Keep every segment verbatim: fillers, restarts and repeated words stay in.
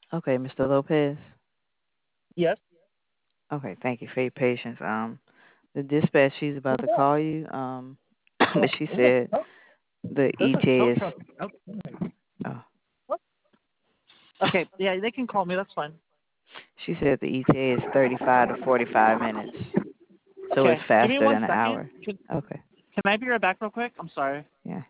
Okay, Mister Lopez. Yes. Okay, thank you for your patience. Um, the dispatch, she's about to call you. Um, but she Okay. said No, the there's a E T A tow is. truck. Okay. Oh, What? Okay. Yeah, they can call me. That's fine. she said the E T A is thirty-five to forty-five minutes, so it's Okay. Give me faster one than an second. hour. Can Okay, Can I be right back real quick? I'm sorry. yeah.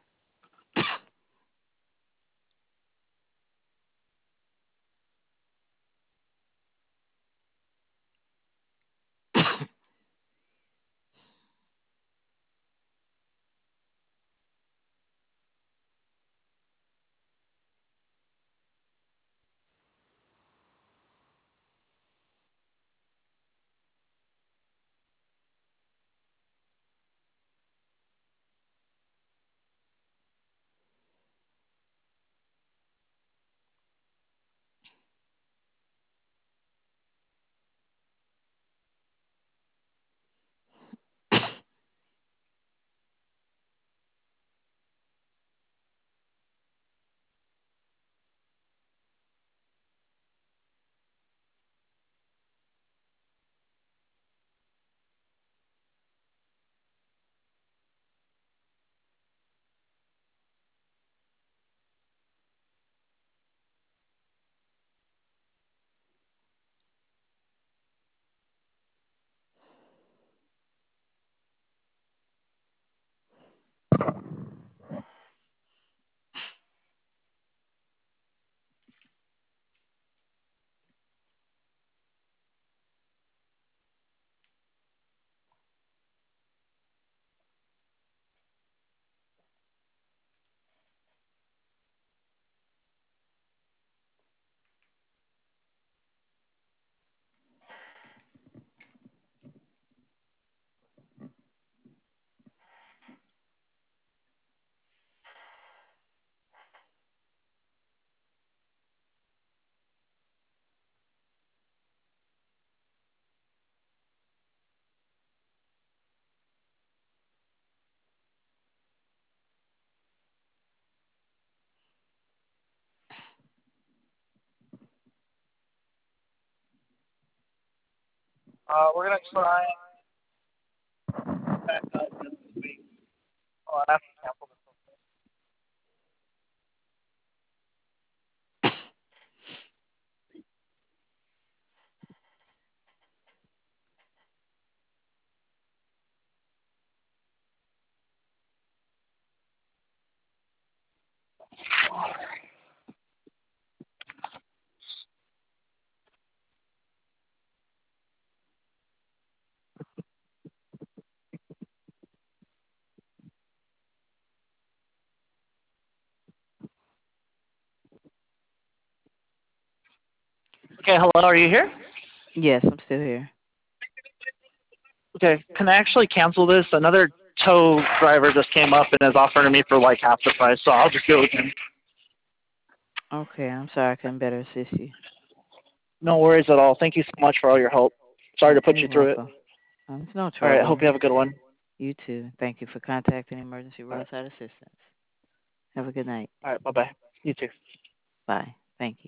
Uh, we're gonna try back up this week. Oh, I have to cancel this. Okay. Hello. Are you here? Yes, I'm still here. Okay. Can I actually cancel this? Another tow driver just came up and is offering me for like half the price, so I'll just go with him. Okay, I'm sorry I couldn't better assist you. No worries at all. Thank you so much for all your help. Sorry to Okay, put you're you through it. welcome. Um, it's no All right. Hope trouble. you have a good one. You too. Thank you for contacting Emergency All right. Roadside Assistance. Have a good night. All right. Bye bye. You too. Bye. Thank you.